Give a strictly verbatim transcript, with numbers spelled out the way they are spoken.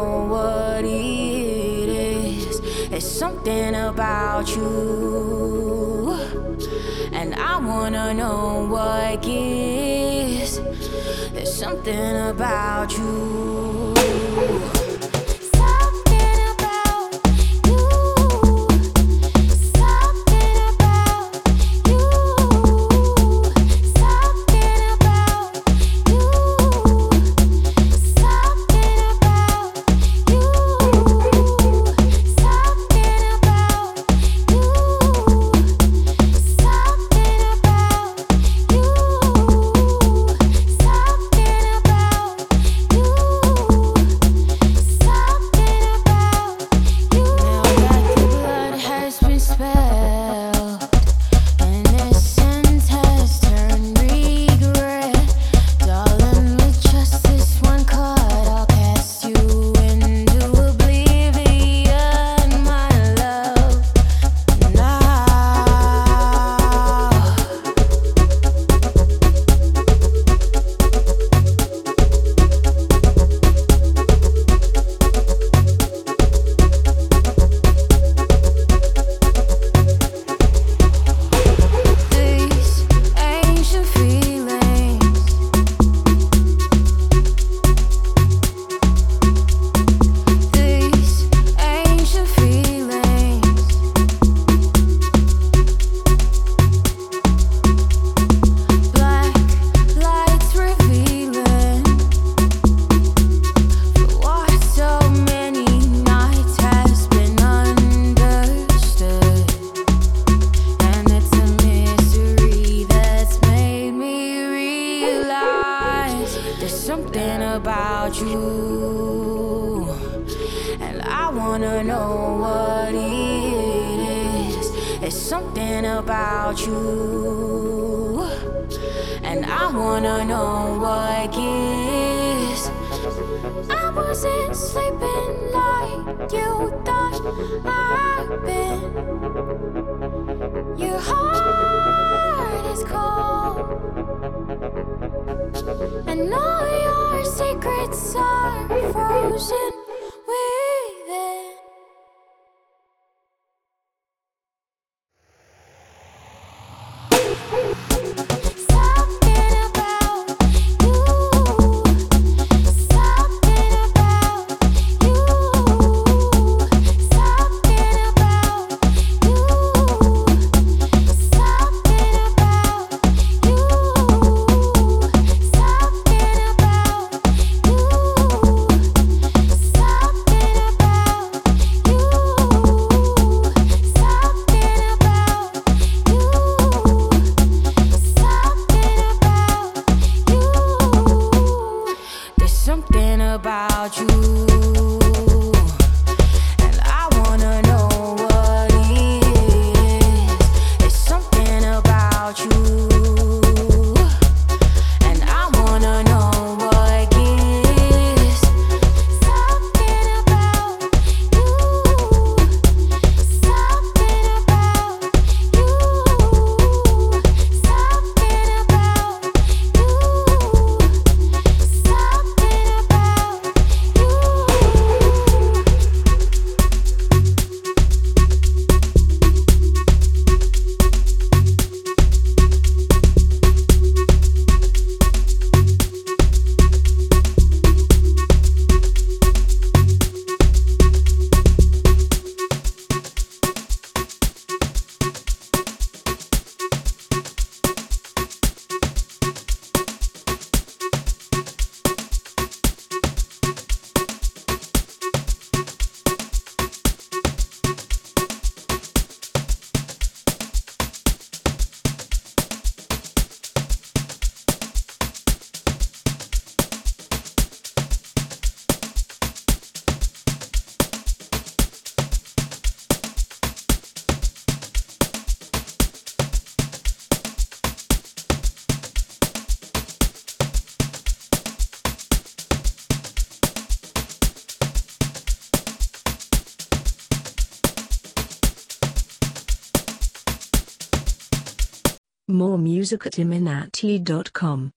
know what it is. It's something about you, and I wanna know what gives. There's something about you. Something about you, and I wanna know what it is. It's something about you, and I wanna know what gives. I wasn't sleeping like you thought I'd been. Your heart is cold, and all your secrets are frozen within. Something about you, and I wanna know what it is. It's something about you, and I wanna know what gives. Something about you, something about you, something about you, something. More music at iminati dot com.